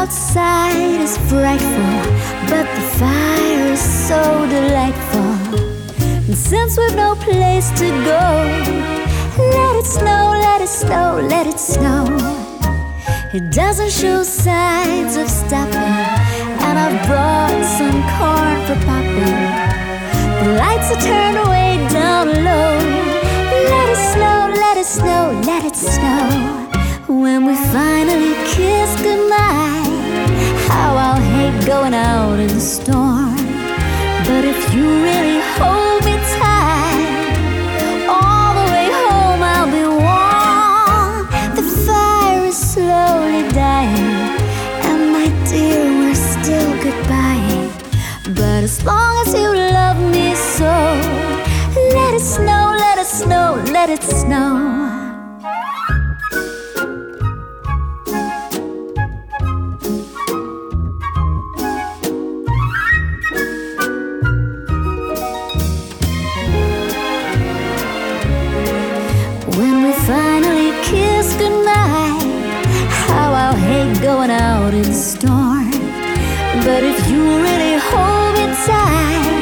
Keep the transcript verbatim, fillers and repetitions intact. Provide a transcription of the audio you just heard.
outside is frightful, but the fire is so delightful. And since we've no place to go, let it snow, let it snow, let it snow. It doesn't show signs of stopping, and I've brought some corn for popping. The lights are turned way down low. Let it snow, let it snow, let it snow. When we finally kiss goodnight, how I'll hate going out in the storm. But if you really hold me tight, all the way home I'll be warm. The fire is slowly dying, and my dear, we're still goodbying. But as long as you love me so, let it snow, let it snow, let it snow. When we finally kiss goodnight, how I'll hate going out in the storm. But if you really hold me tight,